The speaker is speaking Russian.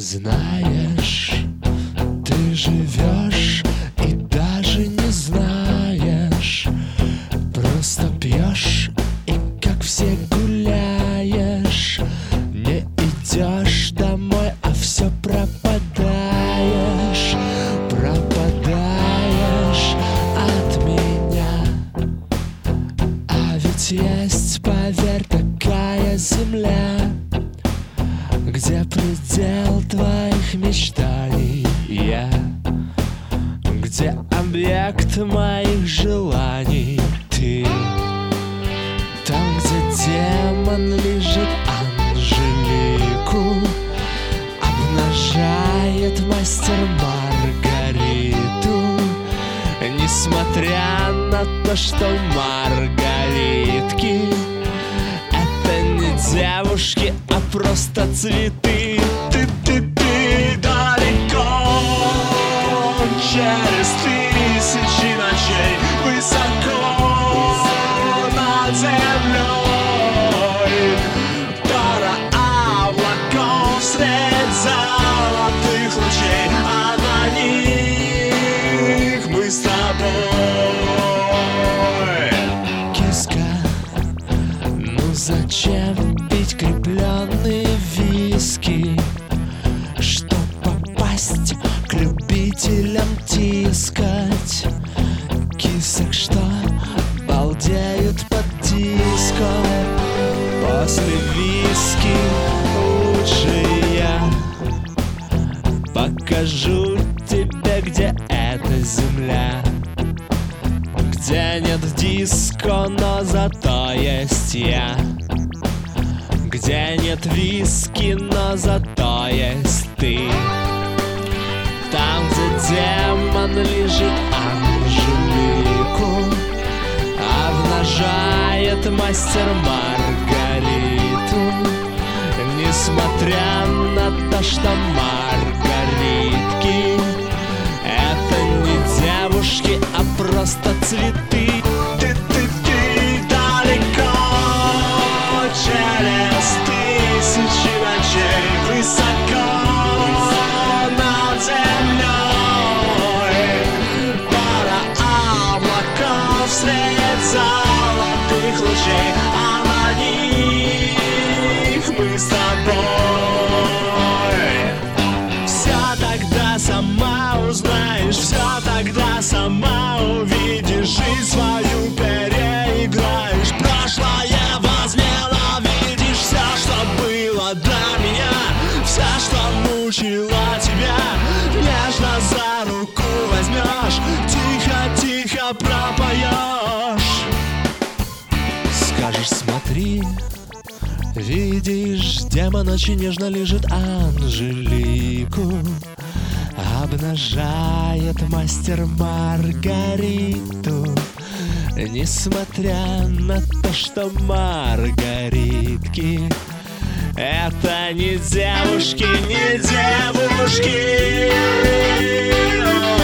Знаешь, ты живешь и даже не знаешь, просто пьешь и как все гуляешь, не идешь домой, а все пропадаешь, пропадаешь от меня. А ведь есть, поверь, такая земля, где предел твоих мечтаний я, где объект моих желаний ты. Там, где демон лежит Анжелику, обнажает мастер Маргариту. Несмотря на то, что Маргаритки это не девушки, а просто цветы. Ты далеко, через тысячи ночей, высоко над землей. Пара облаков средь золотых лучей, а на них мы с тобой. Киска, ну зачем пить крепленные виски, чтоб попасть к любителям тискать? Кисок, что балдеют под диском. После виски лучше я покажу тебе, где эта земля, где нет диско, но зато есть я, где нет виски, но зато есть ты. Там, где демон лежит Анжелику, обнажает мастер Маргариту. Несмотря на то, что Маргаритки это не девушки, а просто цветы. Ты далеко, через тысячи ночей, высоко над землей. Пара облаков средь золотых лучей, а на них мы с тобой. Все тогда сама узнаешь, все тогда сама увидишь, жизнь свою переиграешь, прошлое возненавидишь. Все, что было до меня, все, что мучило тебя, нежно за руку возьмешь, тихо-тихо пропоешь. Скажешь: смотри, видишь, демон очень нежно лежит Анжелику, обнажает мастер Маргариту. Несмотря на то, что Маргаритки это не девушки, не девушки.